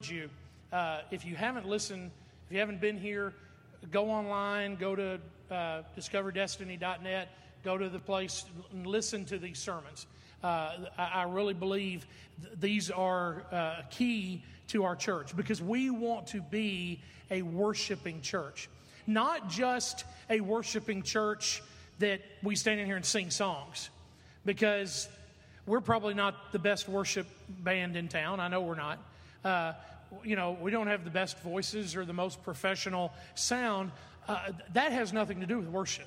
encourage you, if you haven't listened, if you haven't been here, go online, go to discoverdestiny.net, go to the place and listen to these sermons. I really believe these are key to our church because we want to be a worshiping church. Not just a worshiping church that we stand in here and sing songs, because we're probably not the best worship band in town. I know we're not. We don't have the best voices or the most professional sound. That has nothing to do with worship.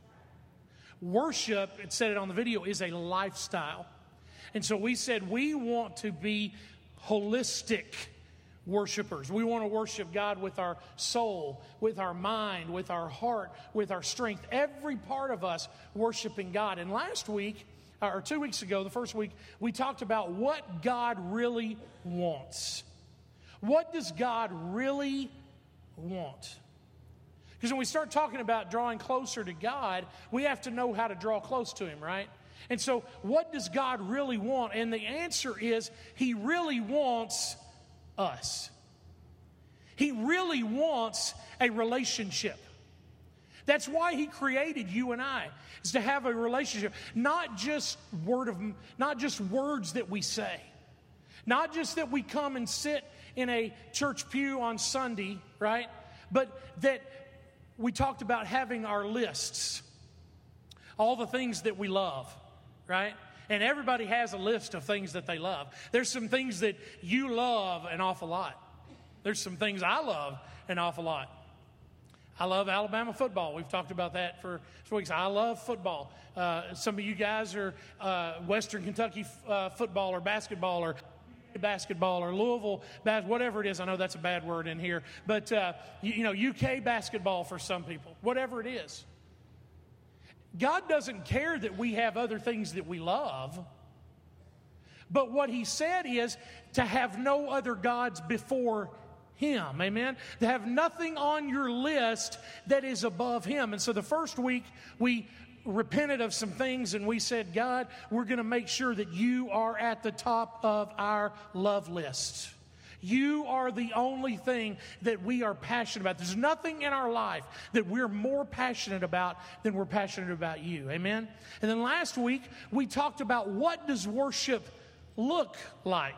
Worship, it said it on the video, is a lifestyle. And so we said we want to be holistic worshipers. We want to worship God with our soul, with our mind, with our heart, with our strength. Every part of us worshiping God. And last week, or 2 weeks ago, the first week, we talked about what God really wants. What does God really want? Because when we start talking about drawing closer to God, we have to know how to draw close to Him, right? And so what does God really want? And the answer is He really wants us. He really wants a relationship. That's why He created you and I, is to have a relationship. Not just words that we say. Not just that we come and sit in a church pew on Sunday, right? But that we talked about having our lists. All the things that we love, right? And everybody has a list of things that they love. There's some things that you love an awful lot. There's some things I love an awful lot. I love Alabama football. We've talked about that for weeks. I love football. Some of you guys are Western Kentucky football or basketball or Louisville, whatever it is. I know that's a bad word in here. But, UK basketball for some people, whatever it is. God doesn't care that we have other things that we love. But what He said is to have no other gods before Him. Amen? To have nothing on your list that is above Him. And so the first week we repented of some things and we said, God, we're going to make sure that You are at the top of our love list. You are the only thing that we are passionate about. There's nothing in our life that we're more passionate about than we're passionate about You. Amen? And then last week, we talked about what does worship look like.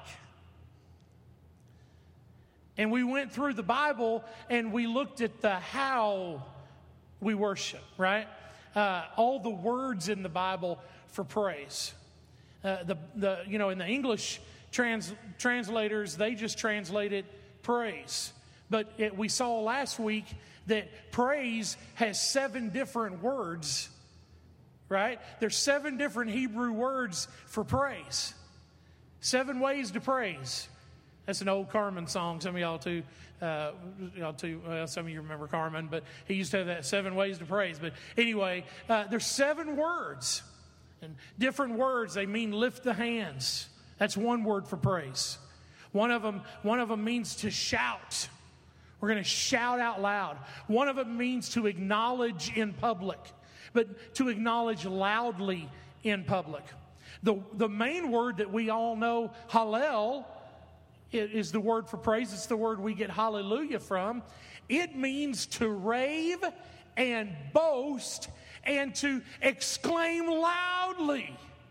And we went through the Bible and we looked at the how we worship, right? All the words in the Bible for praise. In the English translators, they just translated praise. But we saw last week that praise has 7 different words, right? There's 7 different Hebrew words for praise. 7 ways to praise. That's an old Carmen song. Some of y'all too. Some of you remember Carmen, but he used to have that 7 ways to praise. But anyway, there's 7 words. And different words, they mean lift the hands. That's one word for praise. One of them means to shout. We're going to shout out loud. One of them means to acknowledge in public, but to acknowledge loudly in public. The main word that we all know, hallel, is the word for praise. It's the word we get hallelujah from. It means to rave and boast and to exclaim loudly.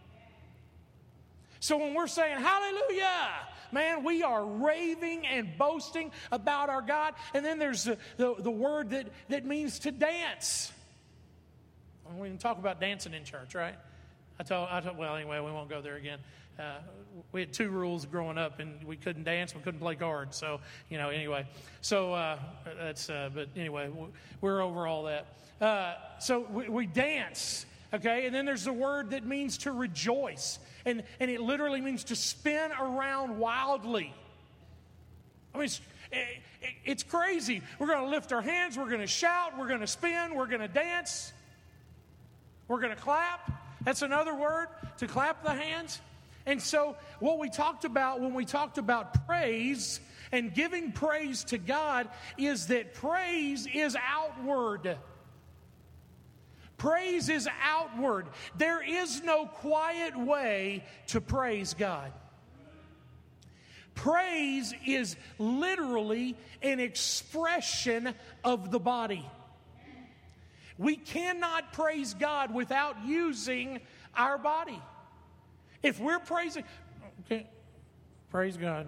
So when we're saying hallelujah, man, we are raving and boasting about our God. And then there's the word that means to dance. We can talk about dancing in church, right? Well, anyway, we won't go there again. We had 2 rules growing up, and we couldn't dance, we couldn't play cards. So, anyway. So, but anyway, we're over all that. So we dance, okay? And then there's the word that means to rejoice. And it literally means to spin around wildly. I mean, it's crazy. We're going to lift our hands, we're going to shout, we're going to spin, we're going to dance, we're going to clap. That's another word, to clap the hands. And so what we talked about when we talked about praise and giving praise to God is that praise is outward. Praise is outward. There is no quiet way to praise God. Praise is literally an expression of the body. We cannot praise God without using our body. If we're praising, okay, praise God.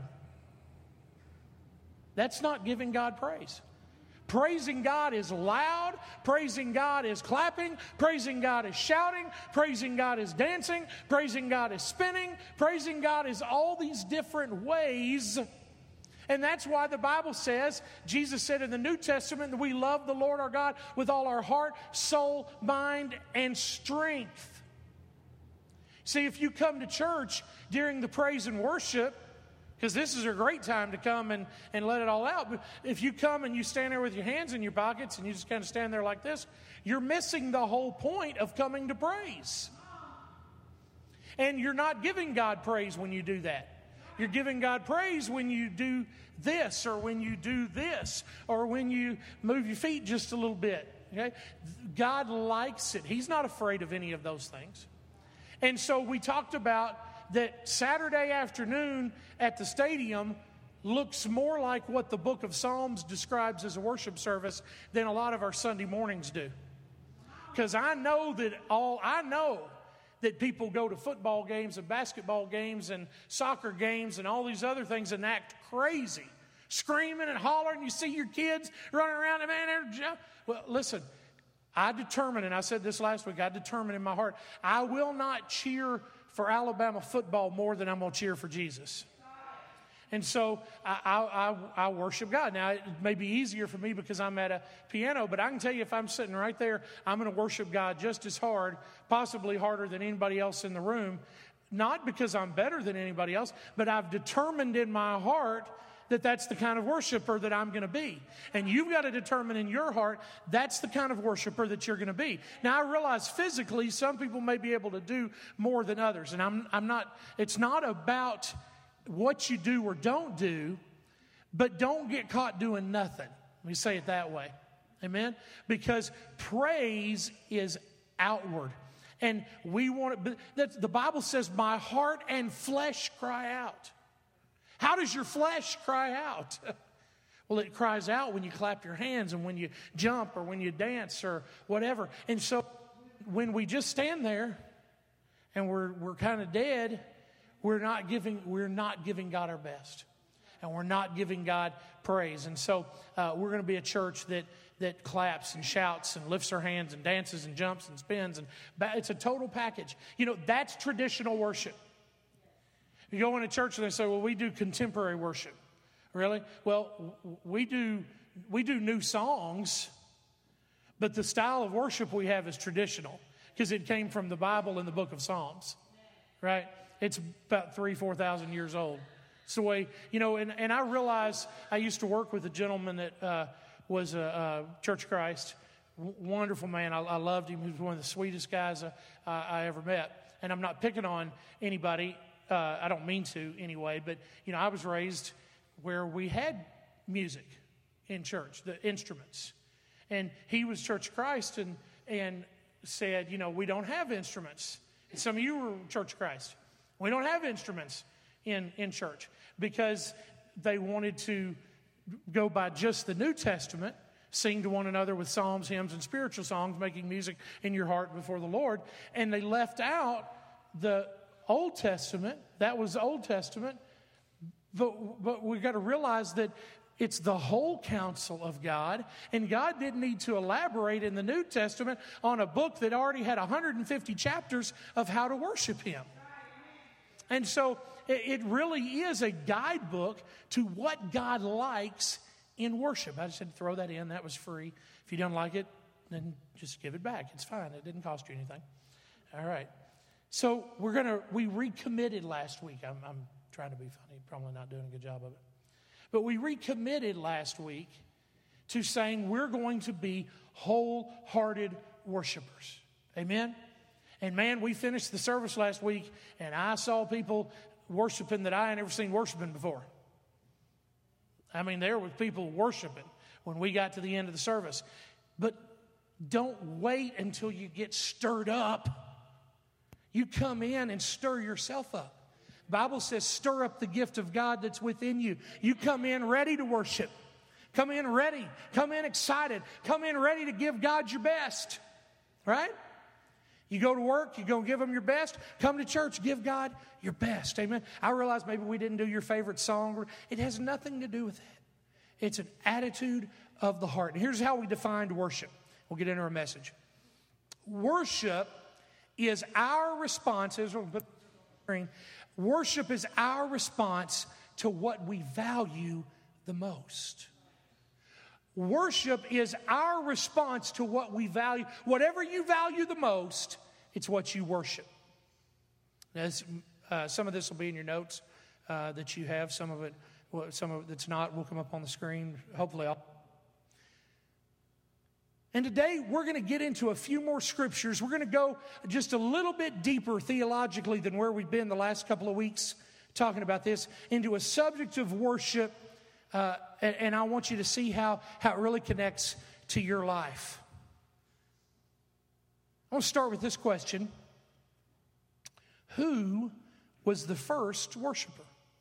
That's not giving God praise. Praising God is loud. Praising God is clapping. Praising God is shouting. Praising God is dancing. Praising God is spinning. Praising God is all these different ways. And that's why the Bible says, Jesus said in the New Testament, that we love the Lord our God with all our heart, soul, mind, and strength. See, if you come to church during the praise and worship, because this is a great time to come and let it all out. But if you come and you stand there with your hands in your pockets and you just kind of stand there like this, you're missing the whole point of coming to praise. And you're not giving God praise when you do that. You're giving God praise when you do this, or when you do this, or when you move your feet just a little bit. Okay? God likes it. He's not afraid of any of those things. And so we talked about that Saturday afternoon at the stadium looks more like what the book of Psalms describes as a worship service than a lot of our Sunday mornings do. Because I know that people go to football games and basketball games and soccer games and all these other things and act crazy, screaming and hollering. You see your kids running around and well, listen, I determined, and I said this last week, I determined in my heart, I will not cheer for Alabama football more than I'm going to cheer for Jesus. And so I worship God. Now, it may be easier for me because I'm at a piano, but I can tell you if I'm sitting right there, I'm going to worship God just as hard, possibly harder than anybody else in the room. Not because I'm better than anybody else, but I've determined in my heart that that's the kind of worshiper that I'm going to be. And you've got to determine in your heart that's the kind of worshiper that you're going to be. Now, I realize physically some people may be able to do more than others. And I'm not, it's not about what you do or don't do, but don't get caught doing nothing. Let me say it that way. Amen? Because praise is outward. And we want it, the Bible says, my heart and flesh cry out. How does your flesh cry out? Well, it cries out when you clap your hands and when you jump or when you dance or whatever. And so when we just stand there and we're kind of dead, we're not giving God our best. And we're not giving God praise. And so we're going to be a church that claps and shouts and lifts her hands and dances and jumps and spins. And it's a total package. You know, that's traditional worship. You go into church and they say, well, we do contemporary worship. Really? Well, we do new songs, but the style of worship we have is traditional because it came from the Bible and the book of Psalms, right? It's about 4,000 years old. It's the way, you know, and I realize I used to work with a gentleman that was a Church of Christ, wonderful man. I loved him. He was one of the sweetest guys I ever met. And I'm not picking on anybody. I don't mean to anyway, but, you know, I was raised where we had music in church, the instruments. And he was Church of Christ and said, you know, we don't have instruments. And some of you were Church of Christ. We don't have instruments in church because they wanted to go by just the New Testament, sing to one another with psalms, hymns, and spiritual songs, making music in your heart before the Lord. And they left out the Old Testament. That was the Old Testament. But we've got to realize that it's the whole counsel of God, and God didn't need to elaborate in the New Testament on a book that already had 150 chapters of how to worship Him. And so it really is a guidebook to what God likes in worship. I just had to throw that in. That was free. If you don't like it, then just give it back. It's fine. It didn't cost you anything. All right. So we recommitted last week. I'm trying to be funny, probably not doing a good job of it. But we recommitted last week to saying we're going to be wholehearted worshipers. Amen? And man, we finished the service last week, and I saw people worshiping that I had never seen worshiping before. I mean, there were people worshiping when we got to the end of the service. But don't wait until you get stirred up. You come in and stir yourself up. The Bible says, stir up the gift of God that's within you. You come in ready to worship. Come in ready. Come in excited. Come in ready to give God your best. Right? You go to work, you go give Him your best. Come to church, give God your best. Amen. I realize maybe we didn't do your favorite song. It has nothing to do with that. It's an attitude of the heart. And here's how we defined worship. We'll get into our message. Worship is our response. Worship is our response to what we value the most. Worship is our response to what we value. Whatever you value the most, it's what you worship. Now, some of this will be in your notes that you have. Some of it that's not will come up on the screen. Hopefully, And today, we're going to get into a few more scriptures. We're going to go just a little bit deeper theologically than where we've been the last couple of weeks talking about this, into a subject of worship. And I want you to see how it really connects to your life. I want to start with this question. Who was the first worshiper?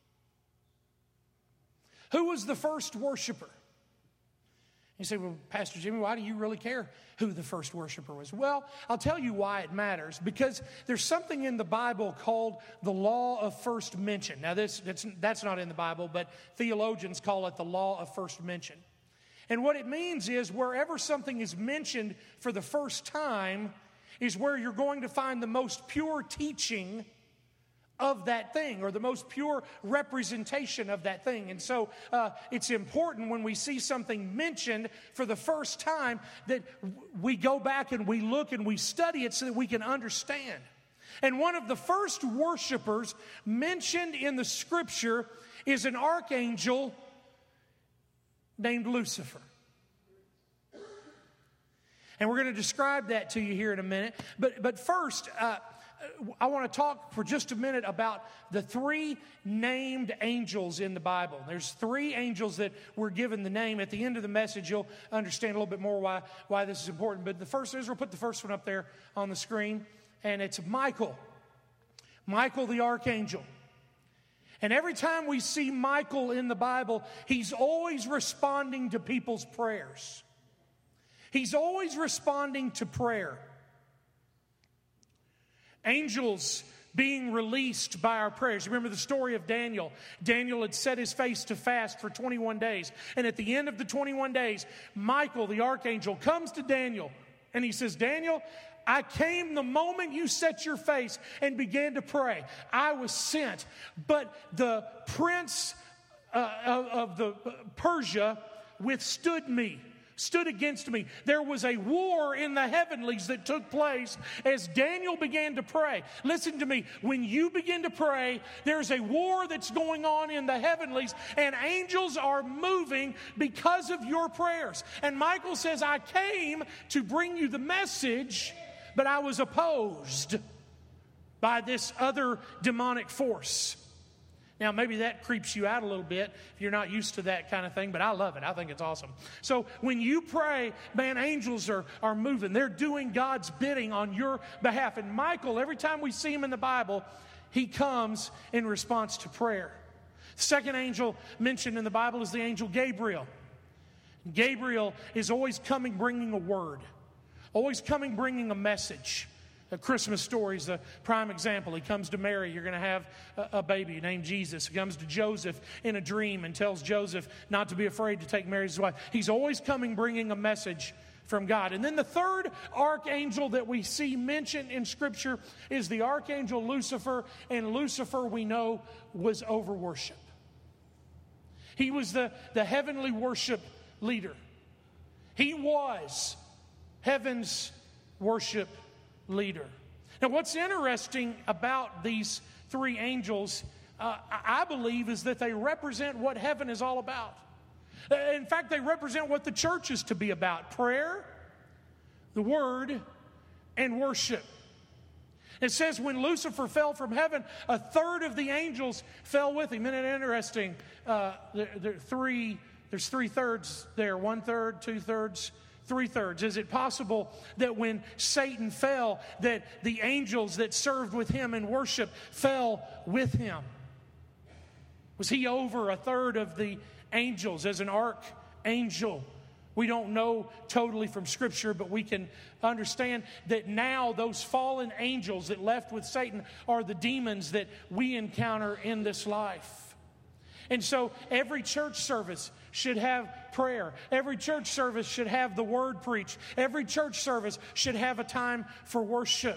Who was the first worshiper? You say, well, Pastor Jimmy, why do you really care who the first worshiper was? Well, I'll tell you why it matters. Because there's something in the Bible called the law of first mention. Now, that's not in the Bible, but theologians call it the law of first mention. And what it means is wherever something is mentioned for the first time is where you're going to find the most pure teaching of that thing, or the most pure representation of that thing. And so it's important when we see something mentioned for the first time that we go back and we look and we study it so that we can understand. And one of the first worshipers mentioned in the scripture is an archangel named Lucifer. And we're going to describe that to you here in a minute. But first, I want to talk for just a minute about the three named angels in the Bible. There's three angels that were given the name. At the end of the message, you'll understand a little bit more why this is important. But the first is, we'll put the first one up there on the screen, and it's Michael. Michael the archangel. And every time we see Michael in the Bible, he's always responding to people's prayers. He's always responding to prayer. Angels being released by our prayers. Remember the story of Daniel. Daniel had set his face to fast for 21 days. And at the end of the 21 days, Michael, the archangel, comes to Daniel. And he says, Daniel, I came the moment you set your face and began to pray. I was sent. But the prince of the Persia withstood me. Stood against me. There was a war in the heavenlies that took place as Daniel began to pray. Listen to me. When you begin to pray, there's a war that's going on in the heavenlies, and angels are moving because of your prayers. And Michael says, I came to bring you the message, but I was opposed by this other demonic force. Now, maybe that creeps you out a little bit if you're not used to that kind of thing, but I love it. I think it's awesome. So when you pray, man, angels are moving. They're doing God's bidding on your behalf. And Michael, every time we see him in the Bible, he comes in response to prayer. The second angel mentioned in the Bible is the angel Gabriel. Gabriel is always coming bringing a word, always coming bringing a message. The Christmas story is the prime example. He comes to Mary, you're going to have a baby named Jesus. He comes to Joseph in a dream and tells Joseph not to be afraid to take Mary as his wife. He's always coming bringing a message from God. And then the third archangel that we see mentioned in Scripture is the archangel Lucifer. And Lucifer, we know, was over worship. He was the heavenly worship leader. He was heaven's worship leader. Now, what's interesting about these three angels, I believe, is that they represent what heaven is all about. In fact, they represent what the church is to be about: prayer, the word, and worship. It says when Lucifer fell from heaven, a third of the angels fell with him. Isn't it interesting? There's 3/3 there. 1/3, 2/3, 3/3. Is it possible that when Satan fell, that the angels that served with him in worship fell with him? Was he over a third of the angels as an archangel? We don't know totally from Scripture, but we can understand that now those fallen angels that left with Satan are the demons that we encounter in this life. And so every church service should have prayer. Every church service should have the word preached. Every church service should have a time for worship.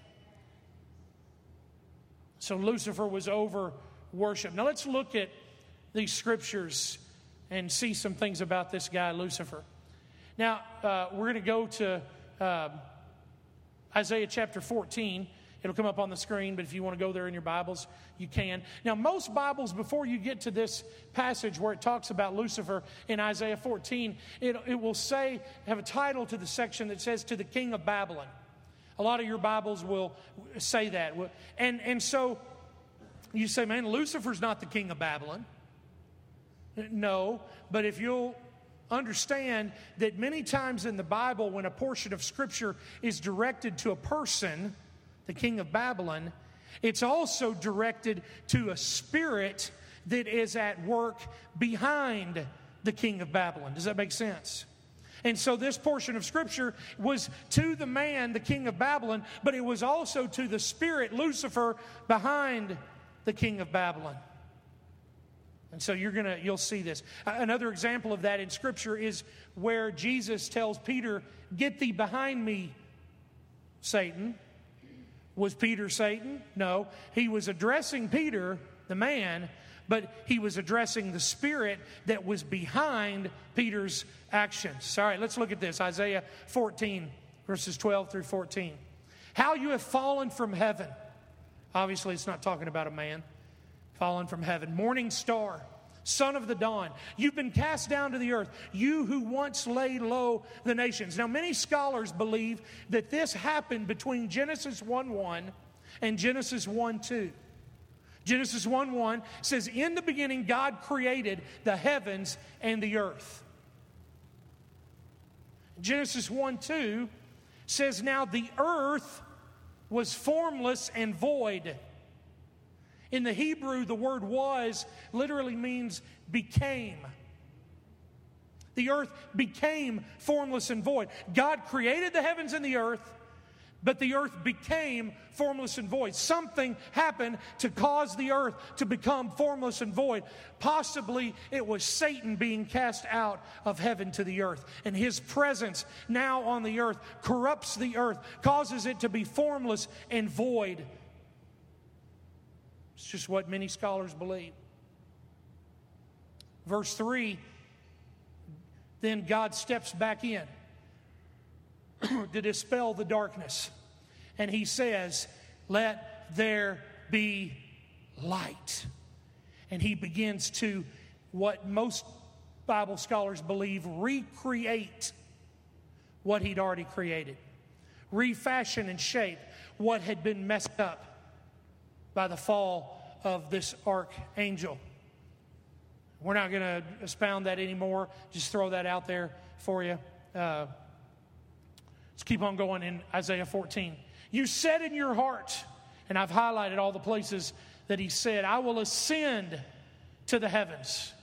So Lucifer was over worship. Now let's look at these scriptures and see some things about this guy, Lucifer. Now, we're going to go to Isaiah chapter 14. It'll come up on the screen, but if you want to go there in your Bibles, you can. Now, most Bibles, before you get to this passage where it talks about Lucifer in Isaiah 14, it will say, have a title to the section that says, to the king of Babylon. A lot of your Bibles will say that. And so you say, man, Lucifer's not the king of Babylon. No, but if you'll understand that many times in the Bible, when a portion of Scripture is directed to a person, the king of Babylon, it's also directed to a spirit that is at work behind the king of Babylon. Does that make sense? And so this portion of Scripture was to the man, the king of Babylon, but it was also to the spirit, Lucifer, behind the king of Babylon. And so you'll see this. Another example of that in Scripture is where Jesus tells Peter, "Get thee behind me, Satan." Was Peter Satan? No. He was addressing Peter, the man, but he was addressing the spirit that was behind Peter's actions. All right, let's look at this. Isaiah 14, verses 12 through 14. How you have fallen from heaven. Obviously, it's not talking about a man. Fallen from heaven. Morning star, son of the dawn. You've been cast down to the earth, you who once laid low the nations. Now, many scholars believe that this happened between Genesis 1:1 and Genesis 1:2. Genesis 1:1 says, in the beginning, God created the heavens and the earth. Genesis 1:2 says, now the earth was formless and void. In the Hebrew, the word was literally means became. The earth became formless and void. God created the heavens and the earth, but the earth became formless and void. Something happened to cause the earth to become formless and void. Possibly it was Satan being cast out of heaven to the earth. And his presence now on the earth corrupts the earth, causes it to be formless and void. It's just what many scholars believe. Verse 3, then God steps back in to dispel the darkness. And he says, let there be light. And he begins to, what most Bible scholars believe, recreate what he'd already created. Refashion and shape what had been messed up by the fall of this archangel. We're not going to expound that anymore. Just throw that out there for you. Let's keep on going in Isaiah 14. You said in your heart, and I've highlighted all the places that he said, I will ascend to the heavens.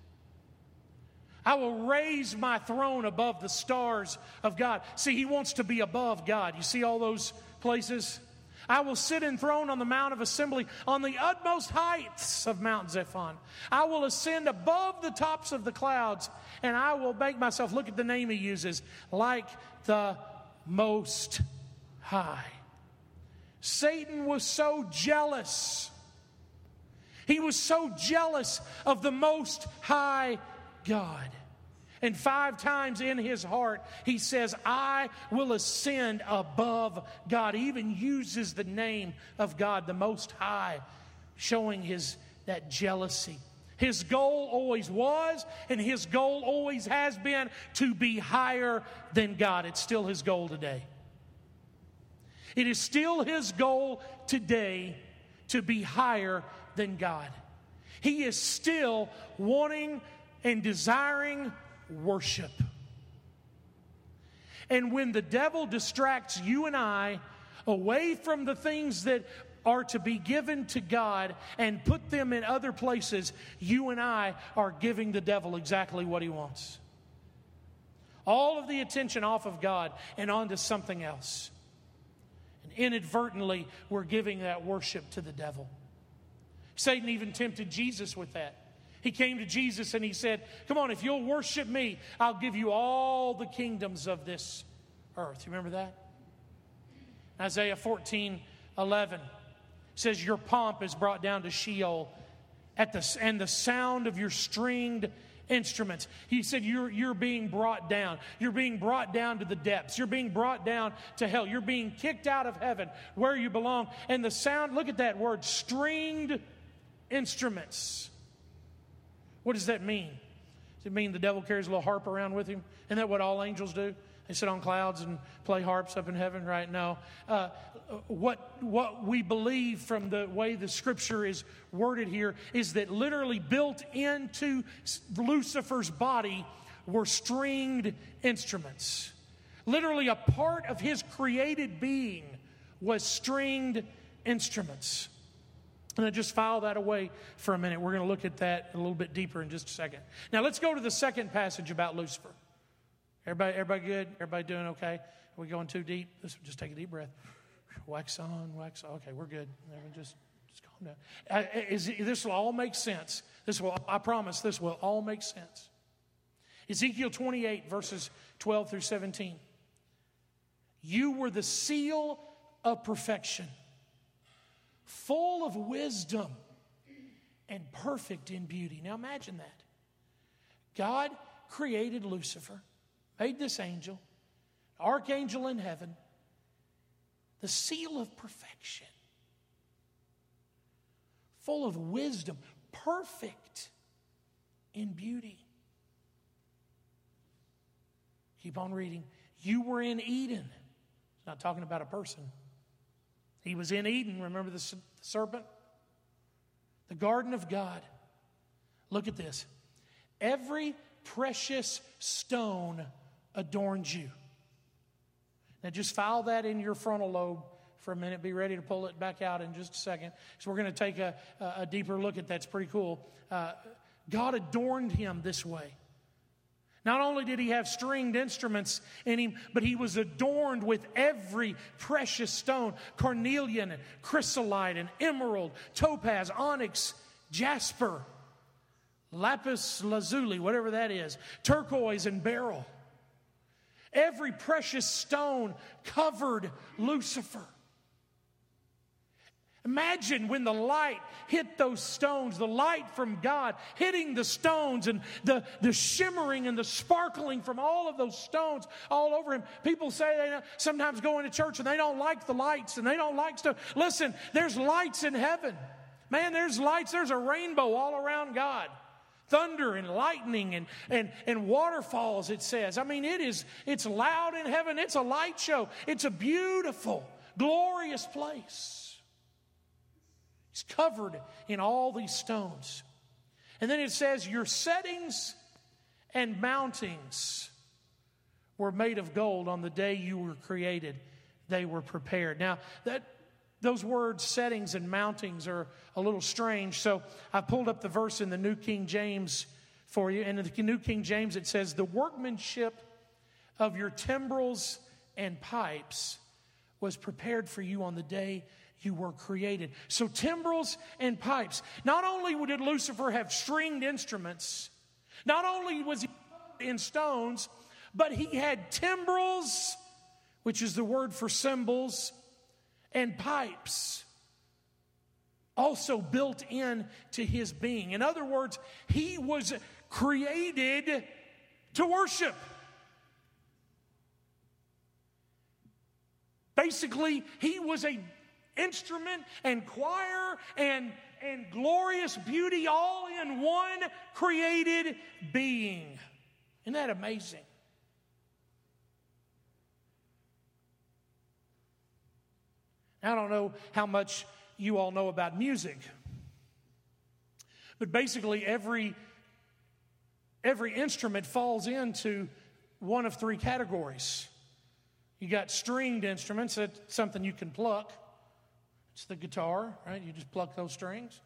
I will raise my throne above the stars of God. See, he wants to be above God. You see all those places? I will sit enthroned on the Mount of Assembly, on the utmost heights of Mount Zephon. I will ascend above the tops of the clouds, and I will make myself, look at the name he uses, like the Most High. Satan was so jealous. He was so jealous of the Most High God. And 5 times in his heart, he says, I will ascend above God. He even uses the name of God, the Most High, showing that jealousy. His goal always was, and his goal always has been, to be higher than God. It's still his goal today. It is still his goal today to be higher than God. He is still wanting and desiring worship. And when the devil distracts you and I away from the things that are to be given to God and put them in other places, you and I are giving the devil exactly what he wants. All of the attention off of God and onto something else. And inadvertently, we're giving that worship to the devil. Satan even tempted Jesus with that. He came to Jesus and he said, come on, if you'll worship me, I'll give you all the kingdoms of this earth. You remember that? Isaiah 14:11 says, your pomp is brought down to Sheol, and the sound of your stringed instruments. He said, you're being brought down. You're being brought down to the depths. You're being brought down to hell. You're being kicked out of heaven where you belong. And the sound, look at that word, stringed instruments. What does that mean? Does it mean the devil carries a little harp around with him? Isn't that what all angels do? They sit on clouds and play harps up in heaven, right? No. What we believe from the way the Scripture is worded here is that literally built into Lucifer's body were stringed instruments. Literally a part of his created being was stringed instruments. And I just file that away for a minute. We're going to look at that a little bit deeper in just a second. Now let's go to the second passage about Lucifer. Everybody good? Everybody doing okay? Are we going too deep? Just take a deep breath. Wax on, wax off. Okay, we're good. Just calm down. This will all make sense. I promise this will all make sense. Ezekiel 28, verses 12 through 17. You were the seal of perfection, full of wisdom and perfect in beauty. Now imagine that. God created Lucifer, made this angel, archangel in heaven, the seal of perfection, full of wisdom, perfect in beauty. Keep on reading. You were in Eden. It's not talking about a person. He was in Eden. Remember the serpent? The garden of God. Look at this. Every precious stone adorns you. Now just file that in your frontal lobe for a minute. Be ready to pull it back out in just a second. So we're going to take a deeper look at that. It's pretty cool. God adorned him this way. Not only did he have stringed instruments in him, but he was adorned with every precious stone. Carnelian and chrysolite and emerald, topaz, onyx, jasper, lapis lazuli, whatever that is, turquoise and beryl. Every precious stone covered Lucifer. Imagine when the light hit those stones, the light from God hitting the stones and the shimmering and the sparkling from all of those stones all over him. People say they sometimes go into church and they don't like the lights and they don't like stuff. Listen, there's lights in heaven. Man, there's lights. There's a rainbow all around God. Thunder and lightning and waterfalls, it says. I mean, it's loud in heaven. It's a light show. It's a beautiful, glorious place. He's covered in all these stones. And then it says, your settings and mountings were made of gold on the day you were created. They were prepared. Now, those words, settings and mountings, are a little strange. So I pulled up the verse in the New King James for you. And in the New King James, it says, the workmanship of your timbrels and pipes was prepared for you on the day you were created. So timbrels and pipes. Not only did Lucifer have stringed instruments, not only was he in stones, but he had timbrels, which is the word for cymbals, and pipes also built in to his being. In other words, he was created to worship. Basically, he was a instrument and choir and glorious beauty all in one created being. Isn't that amazing? I don't know how much you all know about music, but basically every instrument falls into one of three categories. You got stringed instruments, that's something you can pluck. It's the guitar, right? You just pluck those strings.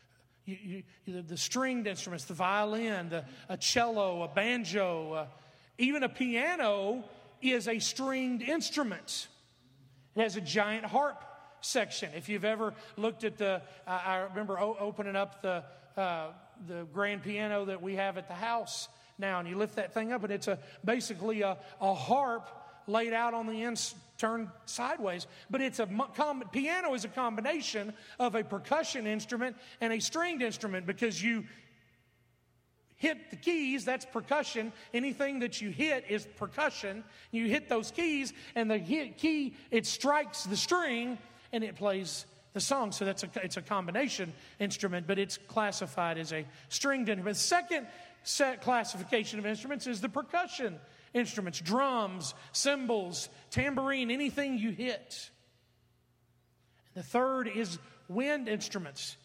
The stringed instruments, the violin, a cello, a banjo, even a piano is a stringed instrument. It has a giant harp section. If you've ever looked at I remember opening up the grand piano that we have at the house now, and you lift that thing up, and it's basically a harp laid out on the ends, turned sideways. But piano is a combination of a percussion instrument and a stringed instrument, because you hit the keys, that's percussion. Anything that you hit is percussion. You hit those keys, and the key, it strikes the string, and it plays the song. So it's a combination instrument, but it's classified as a stringed instrument. The second set classification of instruments is the percussion instruments: drums, cymbals, tambourine, anything you hit. The third is wind instruments.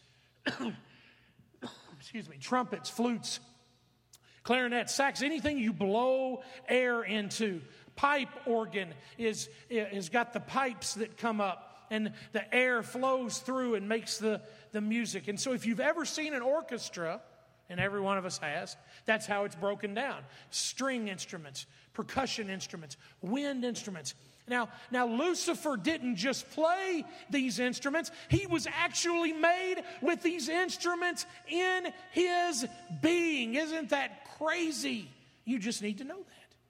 Excuse me, trumpets, flutes, clarinet, sax, anything you blow air into. Pipe organ is got the pipes that come up, and the air flows through and makes the music. And so if you've ever seen an orchestra, and every one of us has, that's how it's broken down. String instruments, percussion instruments, wind instruments. Now Lucifer didn't just play these instruments. He was actually made with these instruments in his being. Isn't that crazy? You just need to know that.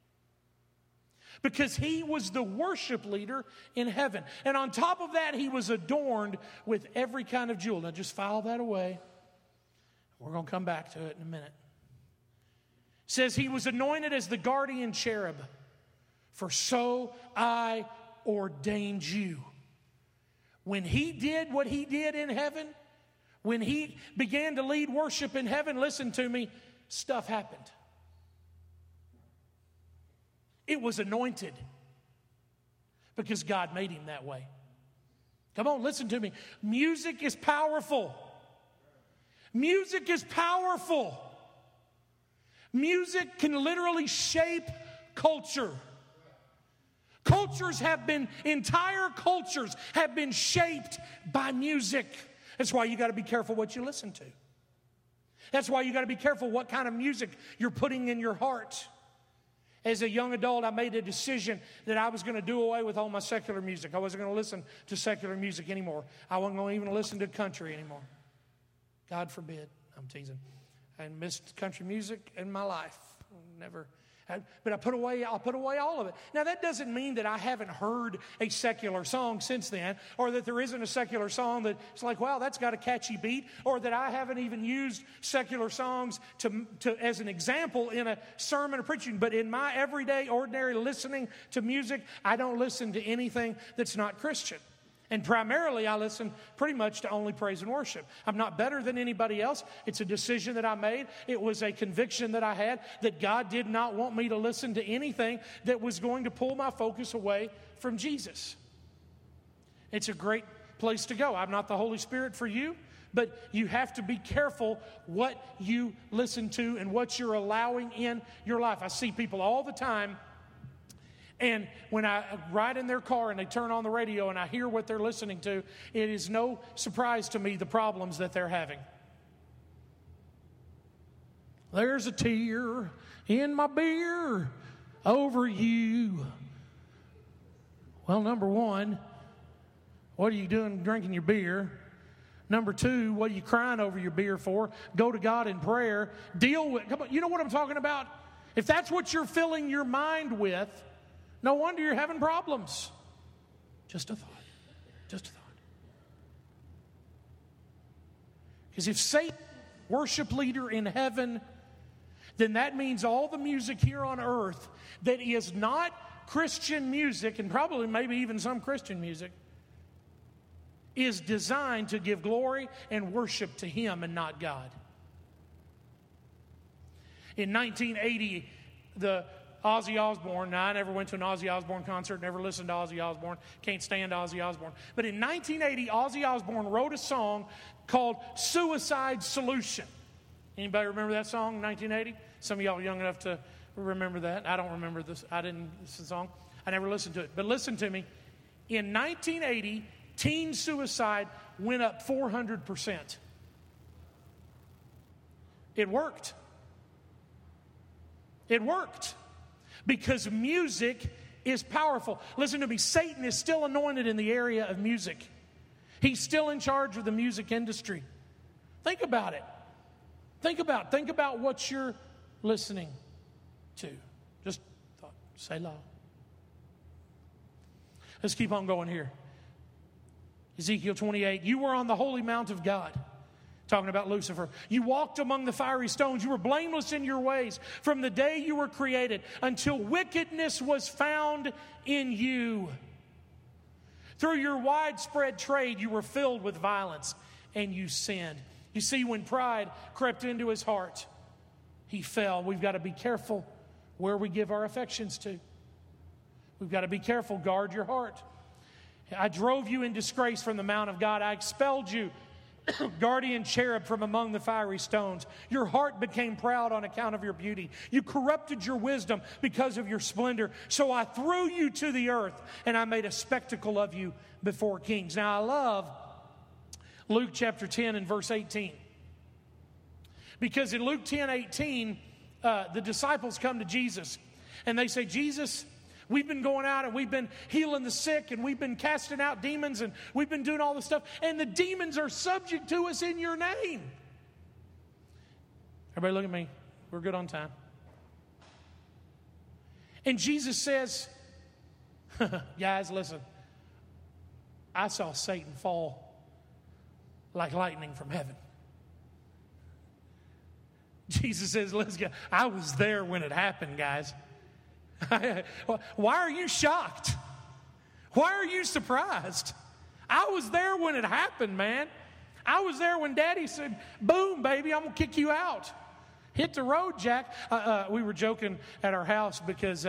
Because he was the worship leader in heaven. And on top of that, he was adorned with every kind of jewel. Now just file that away. We're going to come back to it in a minute. It says he was anointed as the guardian cherub. For so I ordained you. When he did what he did in heaven, when he began to lead worship in heaven, listen to me, stuff happened. It was anointed because God made him that way. Come on, listen to me. Music is powerful. Music is powerful. Music can literally shape culture. Entire cultures have been shaped by music. That's why you got to be careful what you listen to. That's why you got to be careful what kind of music you're putting in your heart. As a young adult, I made a decision that I was going to do away with all my secular music. I wasn't going to listen to secular music anymore. I wasn't going to even listen to country anymore. God forbid. I'm teasing. I missed country music in my life. Never. But I'll put away all of it. Now, that doesn't mean that I haven't heard a secular song since then, or that there isn't a secular song that's like, wow, that's got a catchy beat, or that I haven't even used secular songs to as an example in a sermon or preaching. But in my everyday, ordinary listening to music, I don't listen to anything that's not Christian. And primarily, I listen pretty much to only praise and worship. I'm not better than anybody else. It's a decision that I made. It was a conviction that I had that God did not want me to listen to anything that was going to pull my focus away from Jesus. It's a great place to go. I'm not the Holy Spirit for you, but you have to be careful what you listen to and what you're allowing in your life. I see people all the time. And when I ride in their car and they turn on the radio and I hear what they're listening to, it is no surprise to me the problems that they're having. There's a tear in my beer over you. Well, number one, what are you doing drinking your beer? Number two, what are you crying over your beer for? Go to God in prayer. Deal with, come on, you know what I'm talking about? If that's what you're filling your mind with, no wonder you're having problems. Just a thought. Just a thought. Because if Satan, worship leader in heaven, then that means all the music here on earth that is not Christian music, and probably maybe even some Christian music, is designed to give glory and worship to him and not God. In 1980, the Ozzy Osbourne. Now, I never went to an Ozzy Osbourne concert, never listened to Ozzy Osbourne, can't stand Ozzy Osbourne. But in 1980, Ozzy Osbourne wrote a song called Suicide Solution. Anybody remember that song in 1980? Some of y'all are young enough to remember that. I don't remember this. This song. I never listened to it. But listen to me. In 1980, teen suicide went up 400%. It worked. It worked. Because music is powerful. Listen to me, Satan is still anointed in the area of music. He's still in charge of the music industry. Think about it. Think about what you're listening to. Just thought, say loud. Let's keep on going here. Ezekiel 28, you were on the holy mount of God. Talking about Lucifer. You walked among the fiery stones. You were blameless in your ways from the day you were created until wickedness was found in you. Through your widespread trade, you were filled with violence and you sinned. You see, when pride crept into his heart, he fell. We've got to be careful where we give our affections to. We've got to be careful. Guard your heart. I drove you in disgrace from the mount of God. I expelled you, guardian cherub, from among the fiery stones. Your heart became proud on account of your beauty. You corrupted your wisdom because of your splendor. So I threw you to the earth, and I made a spectacle of you before kings. Now I love Luke chapter 10 and verse 18. Because in Luke 10:18, the disciples come to Jesus, and they say, Jesus, we've been going out and we've been healing the sick and we've been casting out demons and we've been doing all this stuff. And the demons are subject to us in your name. Everybody look at me. We're good on time. And Jesus says, guys, listen. I saw Satan fall like lightning from heaven. Jesus says, listen, I was there when it happened, guys. Why are you shocked? Why are you surprised? I was there when it happened, man. I was there when Daddy said, boom, baby, I'm going to kick you out. Hit the road, Jack. We were joking at our house because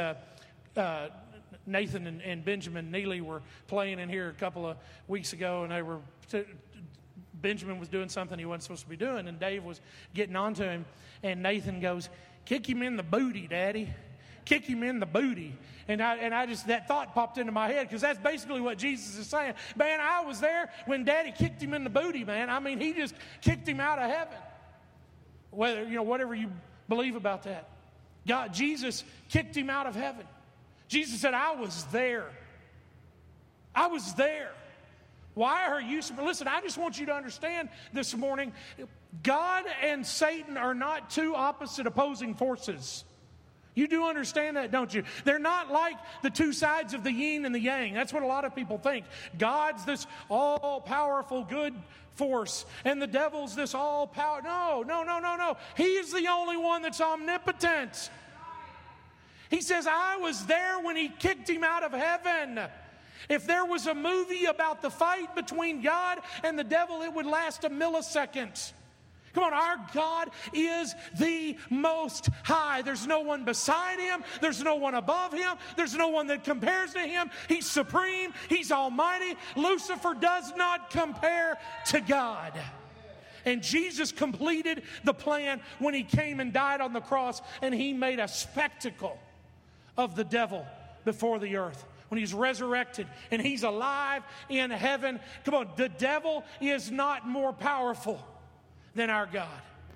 Nathan and Benjamin Neely were playing in here a couple of weeks ago, and Benjamin was doing something he wasn't supposed to be doing, and Dave was getting onto him, and Nathan goes, kick him in the booty, Daddy. Kick him in the booty. And I just, that thought popped into my head because that's basically what Jesus is saying. Man, I was there when Daddy kicked him in the booty, man. I mean, he just kicked him out of heaven. Whatever you believe about that. Jesus kicked him out of heaven. Jesus said, I was there. I was there. Why are you? Listen, I just want you to understand this morning, God and Satan are not two opposite opposing forces. You do understand that, don't you? They're not like the two sides of the yin and the yang. That's what a lot of people think. God's this all-powerful good force, and the devil's this all-power. No. He is the only one that's omnipotent. He says, I was there when he kicked him out of heaven. If there was a movie about the fight between God and the devil, it would last a millisecond. Come on, our God is the Most High. There's no one beside him. There's no one above him. There's no one that compares to him. He's supreme. He's almighty. Lucifer does not compare to God. And Jesus completed the plan when he came and died on the cross, and he made a spectacle of the devil before the earth. When he's resurrected and he's alive in heaven. Come on, the devil is not more powerful than our God.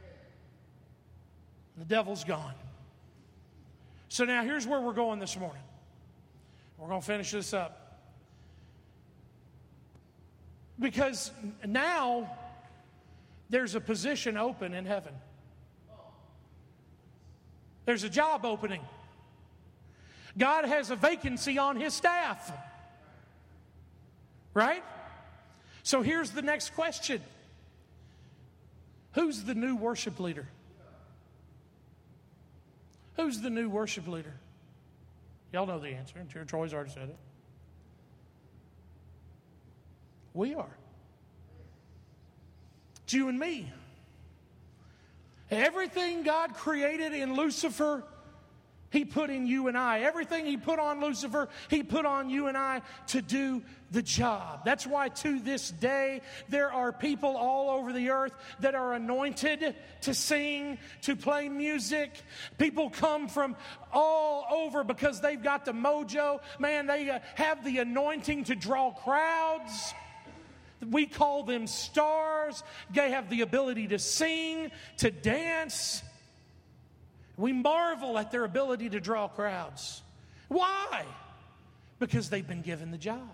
The devil's gone. So now here's where we're going this morning. We're going to finish this up. Because now there's a position open in heaven. There's a job opening. God has a vacancy on his staff. Right? So here's the next question. Who's the new worship leader? Who's the new worship leader? Y'all know the answer. Troy's already said it. We are. It's you and me. Everything God created in Lucifer, he put in you and I. Everything he put on Lucifer, he put on you and I to do the job. That's why to this day, there are people all over the earth that are anointed to sing, to play music. People come from all over because they've got the mojo. Man, they have the anointing to draw crowds. We call them stars. They have the ability to sing, to dance. We marvel at their ability to draw crowds. Why? Because they've been given the job.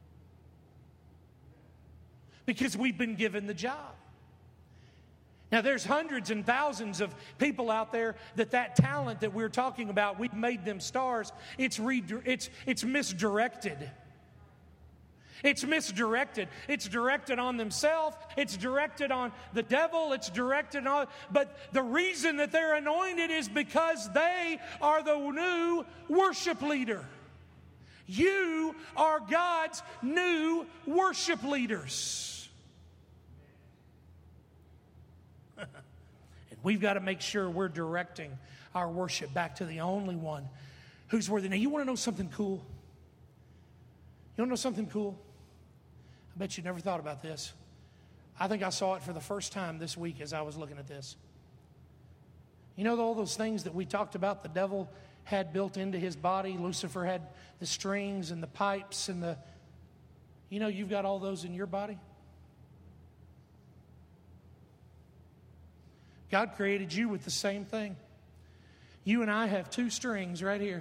Because we've been given the job. Now, there's hundreds and thousands of people out there that talent that we're talking about, we've made them stars. It's misdirected. It's misdirected. It's directed on themselves. It's directed on the devil. It's directed on... But the reason that they're anointed is because they are the new worship leader. You are God's new worship leaders. And we've got to make sure we're directing our worship back to the only one who's worthy. Now, you want to know something cool? You want to know something cool? I bet you never thought about this. I think I saw it for the first time this week as I was looking at this. You know all those things that we talked about the devil had built into his body? Lucifer had the strings and the pipes and the... You know you've got all those in your body? God created you with the same thing. You and I have 2 strings right here.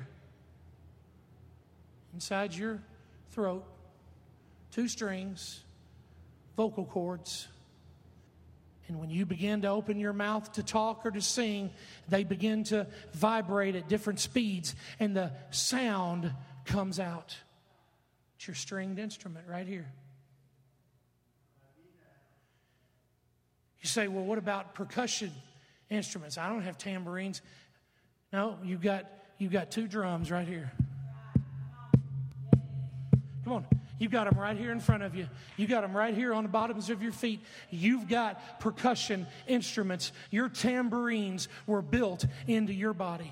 Inside your throat. 2 strings, vocal cords. And when you begin to open your mouth to talk or to sing, they begin to vibrate at different speeds, and the sound comes out. It's your stringed instrument right here. You say, well, what about percussion instruments? I don't have tambourines. No, you've got 2 drums right here. Come on. You've got them right here in front of you. You've got them right here on the bottoms of your feet. You've got percussion instruments. Your tambourines were built into your body.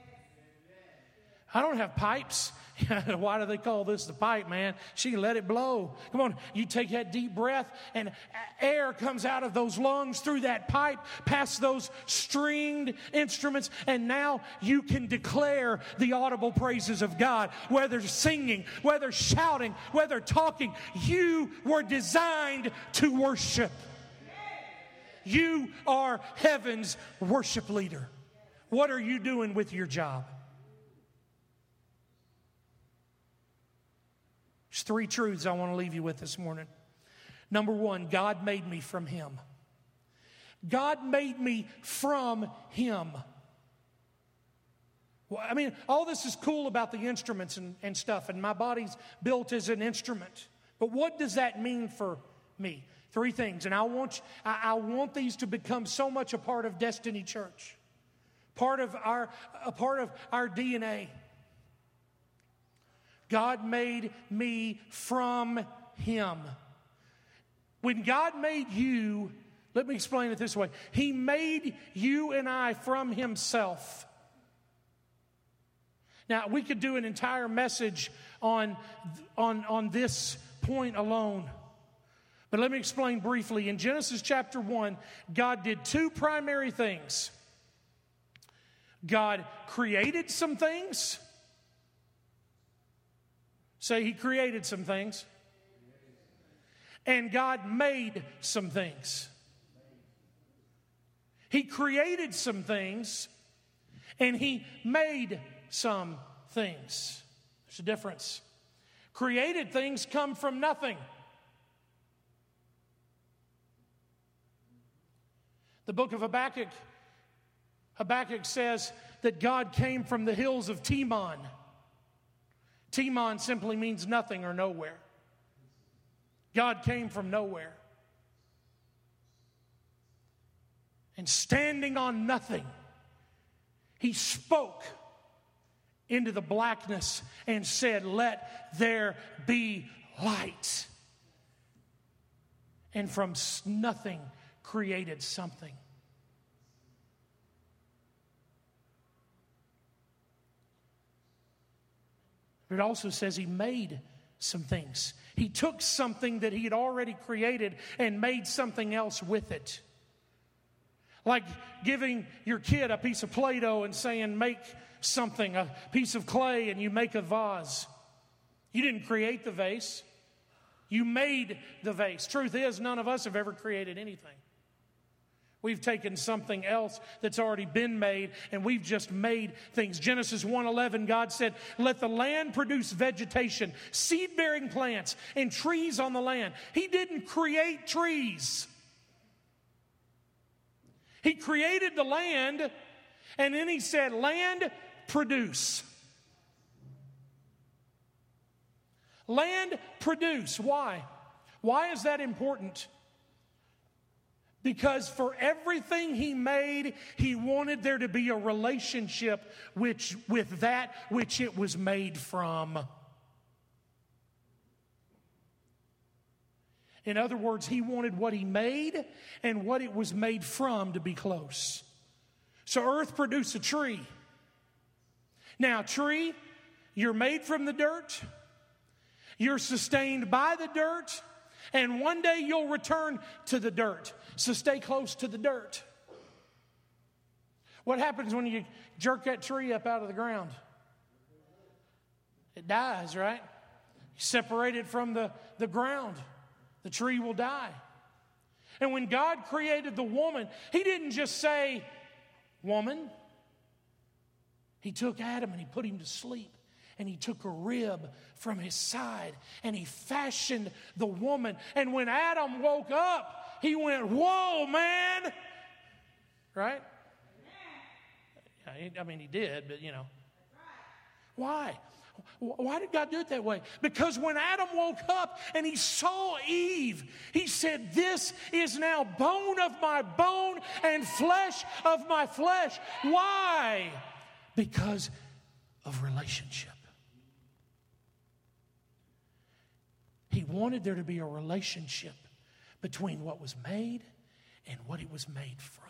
I don't have pipes. Why do they call this the pipe, man? She can let it blow. Come on, you take that deep breath and air comes out of those lungs through that pipe, past those stringed instruments, and now you can declare the audible praises of God. Whether singing, whether shouting, whether talking, you were designed to worship. You are heaven's worship leader. What are you doing with your job? There's 3 truths I want to leave you with this morning. Number 1, God made me from Him. God made me from Him. Well, I mean, all this is cool about the instruments and stuff, and my body's built as an instrument. But what does that mean for me? 3 things, and I want these to become so much a part of Destiny Church, a part of our DNA. God made me from Him. When God made you, let me explain it this way. He made you and I from Himself. Now, we could do an entire message on this point alone. But let me explain briefly. In Genesis chapter 1, God did 2 primary things. God created some things. Say, He created some things. And God made some things. He created some things, and He made some things. There's a difference. Created things come from nothing. The book of Habakkuk says that God came from the hills of Teman. Teman simply means nothing or nowhere. God came from nowhere. And standing on nothing, He spoke into the blackness and said, "Let there be light." And from nothing created something. It also says He made some things. He took something that He had already created and made something else with it. Like giving your kid a piece of Play-Doh and saying, make something, a piece of clay, and you make a vase. You didn't create the vase. You made the vase. Truth is, none of us have ever created anything. We've taken something else that's already been made, and we've just made things. Genesis 1:11, God said, "Let the land produce vegetation, seed-bearing plants, and trees on the land." He didn't create trees. He created the land, and then he said, "Land, produce." Land, produce. Why? Why is that important? Because for everything he made, he wanted there to be a relationship with that which it was made from. In other words, he wanted what he made and what it was made from to be close. So earth produced a tree. Now, tree, you're made from the dirt. You're sustained by the dirt. And one day you'll return to the dirt. So stay close to the dirt. What happens when you jerk that tree up out of the ground? It dies, right? You separate it from the ground. The tree will die. And when God created the woman, he didn't just say, "Woman." He took Adam and he put him to sleep. And he took a rib from his side and he fashioned the woman. And when Adam woke up, he went, "Whoa, man." Right? I mean, he did, but Why? Why did God do it that way? Because when Adam woke up and he saw Eve, he said, "This is now bone of my bone and flesh of my flesh." Why? Because of relationship. He wanted there to be a relationship between what was made and what it was made from.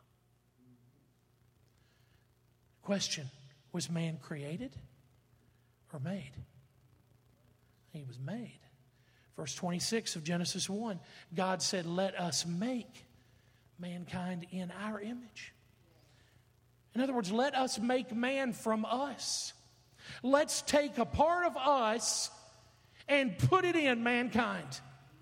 Question, was man created or made? He was made. Verse 26 of Genesis 1, God said, "Let us make mankind in our image." In other words, let us make man from us. Let's take a part of us and put it in mankind.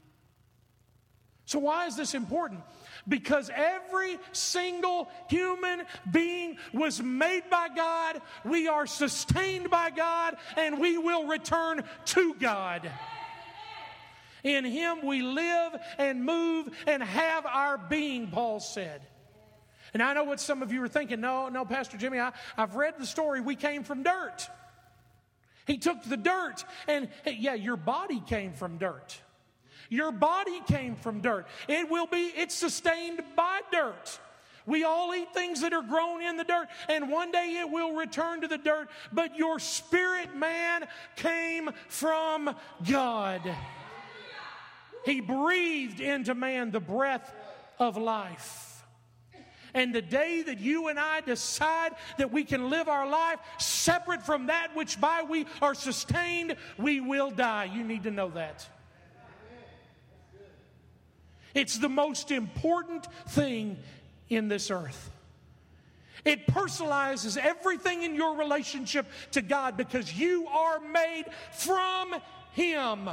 So why is this important? Because every single human being was made by God, we are sustained by God, and we will return to God. In him we live and move and have our being, Paul said. And I know what some of you are thinking. No, Pastor Jimmy, I've read the story. We came from dirt. He took the dirt, and yeah, your body came from dirt. Your body came from dirt. It's sustained by dirt. We all eat things that are grown in the dirt, and one day it will return to the dirt. But your spirit man came from God. He breathed into man the breath of life. And the day that you and I decide that we can live our life separate from that which by we are sustained, we will die. You need to know that. It's the most important thing in this earth. It personalizes everything in your relationship to God because you are made from him.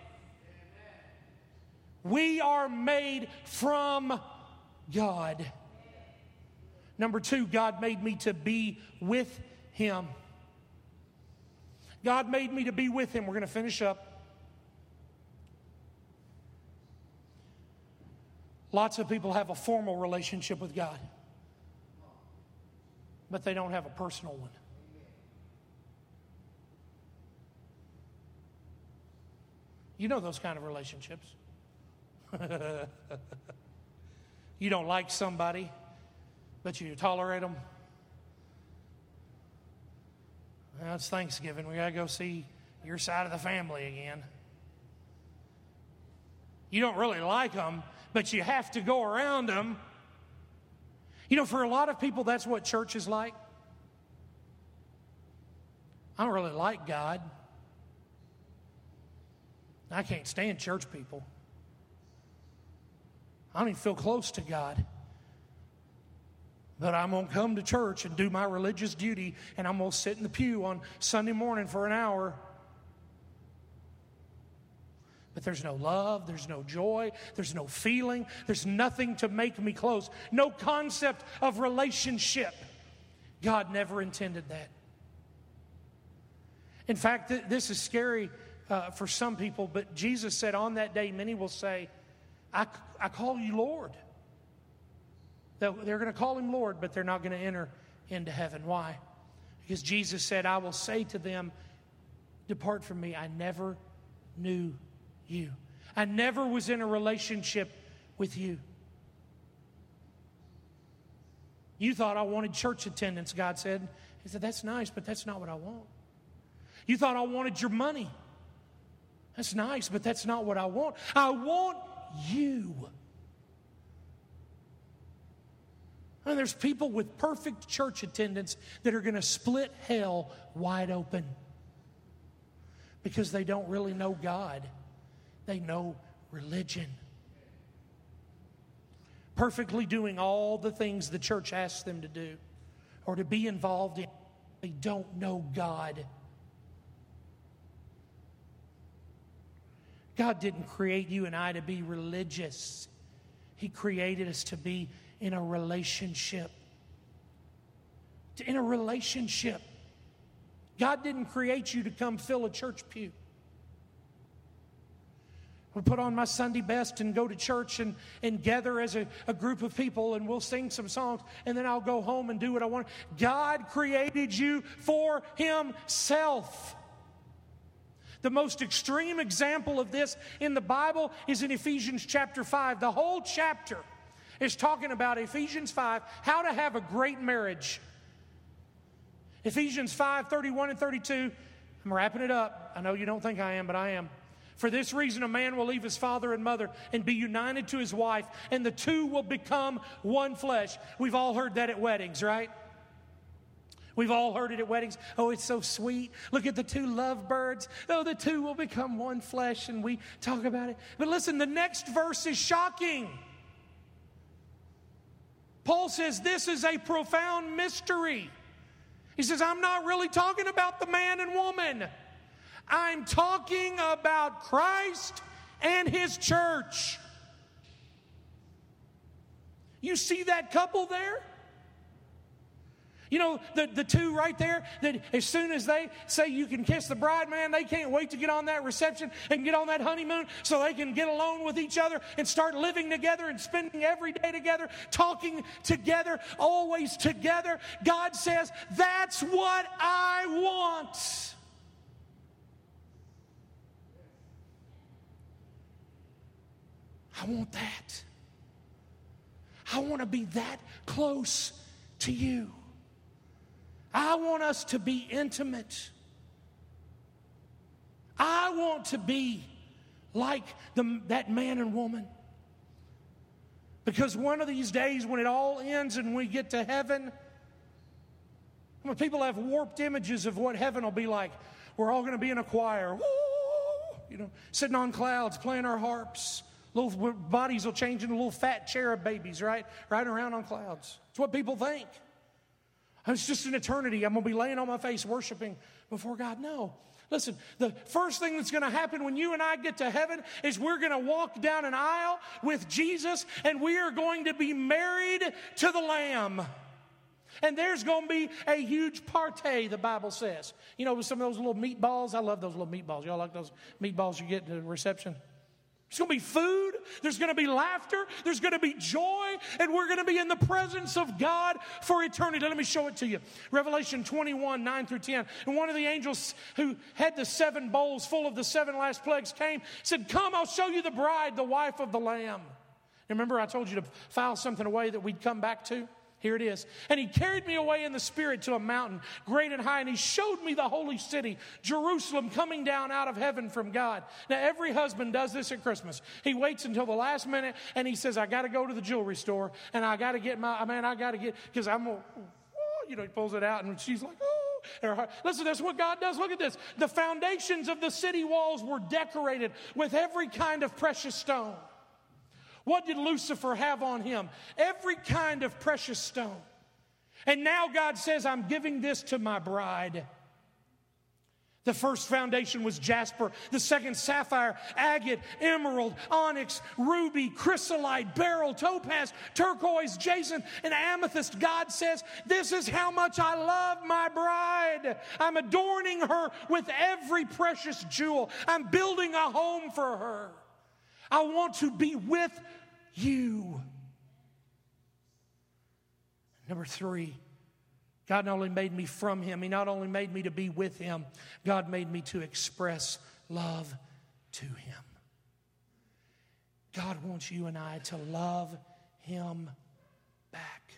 We are made from God. Number 2, God made me to be with him. God made me to be with him. We're going to finish up. Lots of people have a formal relationship with God, but they don't have a personal one. You know those kind of relationships. You don't like somebody, but you tolerate them. Well, it's Thanksgiving. We got to go see your side of the family again. You don't really like them, but you have to go around them. For a lot of people, that's what church is like. I don't really like God. I can't stand church people. I don't even feel close to God. But I'm going to come to church and do my religious duty, and I'm going to sit in the pew on Sunday morning for an hour. But there's no love, there's no joy, there's no feeling, there's nothing to make me close. No concept of relationship. God never intended that. In fact, this is scary for some people, but Jesus said on that day, many will say, I call you Lord. They're going to call him Lord, but they're not going to enter into heaven. Why? Because Jesus said, I will say to them, depart from me, I never knew you. I never was in a relationship with you. You thought I wanted church attendance, God said. He said, that's nice, but that's not what I want. You thought I wanted your money. That's nice, but that's not what I want. I want you. And there's people with perfect church attendance that are going to split hell wide open because they don't really know God. They know religion. Perfectly doing all the things the church asks them to do or to be involved in. They don't know God. God didn't create you and I to be religious. He created us to be in a relationship. In a relationship. God didn't create you to come fill a church pew. I'll put on my Sunday best and go to church and gather as a group of people, and we'll sing some songs, and then I'll go home and do what I want. God created you for Himself. The most extreme example of this in the Bible is in Ephesians chapter 5. The whole chapter is talking about Ephesians 5, how to have a great marriage. Ephesians 5, 31 and 32. I'm wrapping it up. I know you don't think I am, but I am. For this reason, a man will leave his father and mother and be united to his wife, and the two will become one flesh. We've all heard that at weddings, right? We've all heard it at weddings. Oh, it's so sweet. Look at the two lovebirds. Oh, the two will become one flesh, and we talk about it. But listen, the next verse is shocking. Paul says this is a profound mystery. He says, I'm not really talking about the man and woman. I'm talking about Christ and His church. You see that couple there? You know, the two right there, that as soon as they say you can kiss the bride, man, they can't wait to get on that reception and get on that honeymoon so they can get alone with each other and start living together and spending every day together, talking together, always together. God says, that's what I want. I want that. I want to be that close to you. I want us to be intimate. I want to be like that man and woman. Because one of these days when it all ends and we get to heaven, when people have warped images of what heaven will be like. We're all going to be in a choir, sitting on clouds, playing our harps. Little bodies will change into little fat cherub babies, right? Riding around on clouds. It's what people think. It's just an eternity. I'm going to be laying on my face worshiping before God. No. Listen, the first thing that's going to happen when you and I get to heaven is we're going to walk down an aisle with Jesus, and we are going to be married to the Lamb. And there's going to be a huge party, the Bible says. You know, with some of those little meatballs. I love those little meatballs. Y'all like those meatballs you get at the reception? There's going to be food, there's going to be laughter, there's going to be joy, and we're going to be in the presence of God for eternity. Let me show it to you. Revelation 21, 9 through 10. And one of the angels who had the 7 bowls full of the 7 last plagues came, said, come, I'll show you the bride, the wife of the Lamb. And remember I told you to file something away that we'd come back to? Here it is. And he carried me away in the Spirit to a mountain, great and high, and he showed me the holy city, Jerusalem, coming down out of heaven from God. Now, every husband does this at Christmas. He waits until the last minute, and he says, I got to go to the jewelry store, and I got to get because I'm going to, he pulls it out, and she's like, oh. Listen, that's what God does. Look at this. The foundations of the city walls were decorated with every kind of precious stone. What did Lucifer have on him? Every kind of precious stone. And now God says, I'm giving this to my bride. The first foundation was jasper. The second, sapphire, agate, emerald, onyx, ruby, chrysolite, beryl, topaz, turquoise, jacinth, and amethyst. God says, this is how much I love my bride. I'm adorning her with every precious jewel. I'm building a home for her. I want to be with you. Number 3, God not only made me from Him, He not only made me to be with Him, God made me to express love to Him. God wants you and I to love Him back.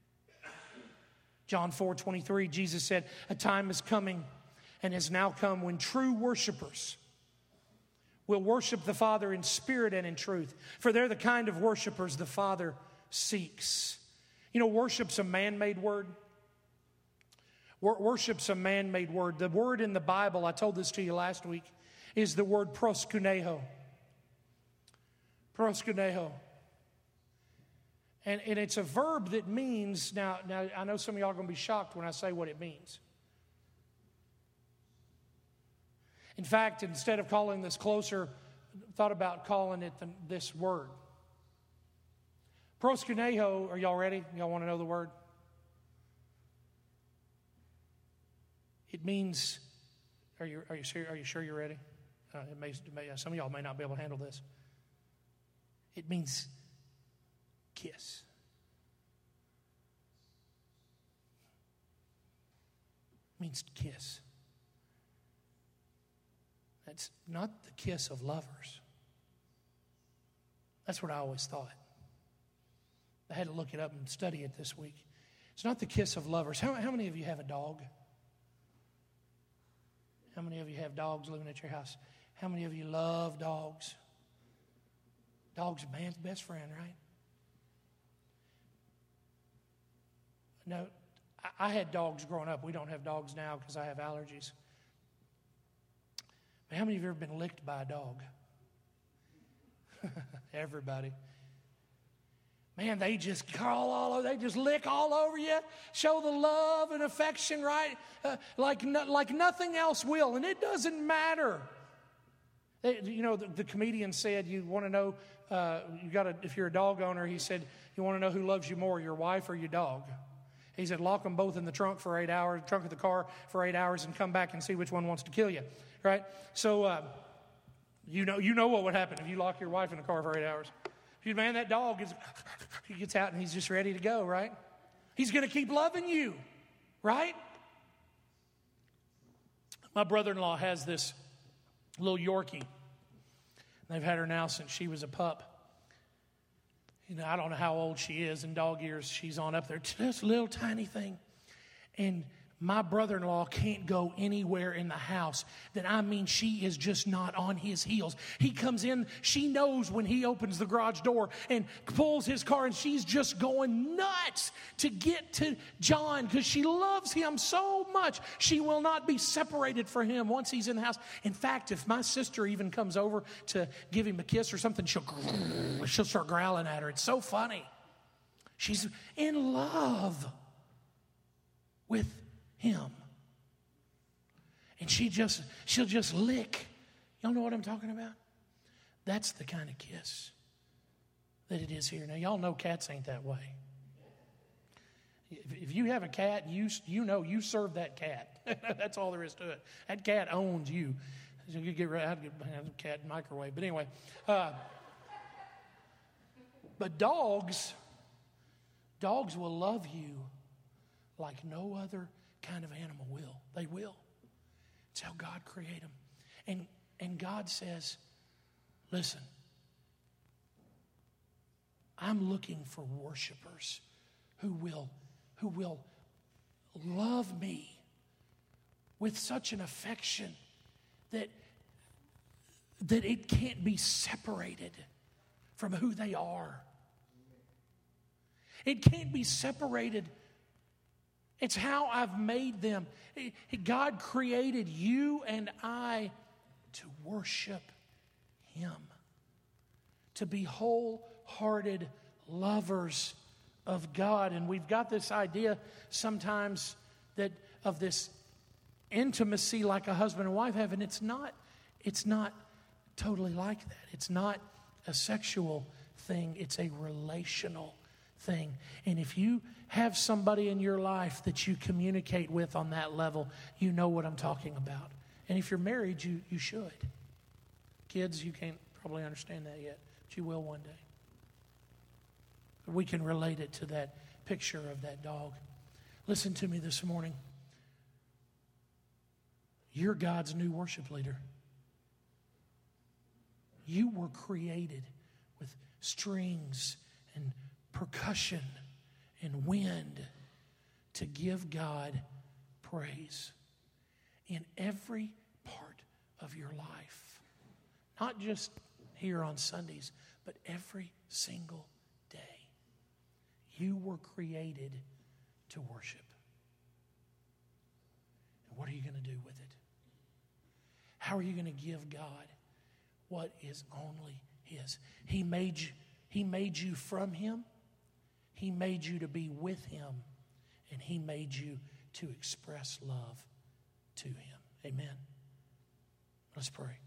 John 4:23, Jesus said, a time is coming and has now come when true worshipers will worship the Father in spirit and in truth, for they're the kind of worshipers the Father seeks. You know, worship's a man-made word. Worship's a man-made word. The word in the Bible, I told this to you last week, is the word proskuneo. Proskuneo. And it's a verb that means, now I know some of y'all are going to be shocked when I say what it means. In fact, instead of calling this closer, thought about calling it this word. Proskuneo, are y'all ready? Y'all want to know the word? It means, are you sure you're ready? Some of y'all may not be able to handle this. It means kiss. It means kiss. That's not the kiss of lovers. That's what I always thought. I had to look it up and study it this week. It's not the kiss of lovers. How many of you have a dog? How many of you have dogs living at your house? How many of you love dogs? Dog's a man's best friend, right? No, I had dogs growing up. We don't have dogs now because I have allergies. But how many of you have ever been licked by a dog? Everybody. Man, they just crawl all over. They just lick all over you, show the love and affection, right? Like nothing else will, and it doesn't matter. The comedian said, "You want to know? If you're a dog owner, he said, you want to know who loves you more, your wife or your dog?" He said, "Lock them both in the trunk for 8 hours, trunk of the car for 8 hours, and come back and see which one wants to kill you." Right? So, you know what would happen if you lock your wife in the car for 8 hours. Man, that dog he gets out and he's just ready to go, right? He's going to keep loving you, right? My brother-in-law has this little Yorkie. They've had her now since she was a pup. I don't know how old she is. In dog years, she's on up there. Just a little tiny thing. And my brother-in-law can't go anywhere in the house she is just not on his heels. He comes in, she knows when he opens the garage door and pulls his car, and she's just going nuts to get to John because she loves him so much. She will not be separated from him once he's in the house. In fact, if my sister even comes over to give him a kiss or something, she'll start growling at her. It's so funny. She's in love with him. And she'll just lick. Y'all know what I'm talking about? That's the kind of kiss that it is here. Now, y'all know cats ain't that way. If you have a cat, you know you serve that cat. That's all there is to it. That cat owns you. You get rid of the cat in the microwave. But anyway, but dogs will love you like no other kind of animal will. They will. It's how God created them. And God says, listen, I'm looking for worshipers who will love me with such an affection that it can't be separated from who they are. It can't be separated. It's how I've made them. God created you and I to worship Him, to be wholehearted lovers of God. And we've got this idea sometimes of this intimacy like a husband and wife have, and it's not totally like that. It's not a sexual thing, it's a relational thing. And if you have somebody in your life that you communicate with on that level, you know what I'm talking about. And if you're married, you should. Kids, you can't probably understand that yet, but you will one day. We can relate it to that picture of that dog. Listen to me this morning. You're God's new worship leader. You were created with strings and percussion and wind to give God praise in every part of your life. Not just here on Sundays, but every single day. You were created to worship. And what are you going to do with it? How are you going to give God what is only His? He made you from Him. He made you to be with Him. And He made you to express love to Him. Amen. Let's pray.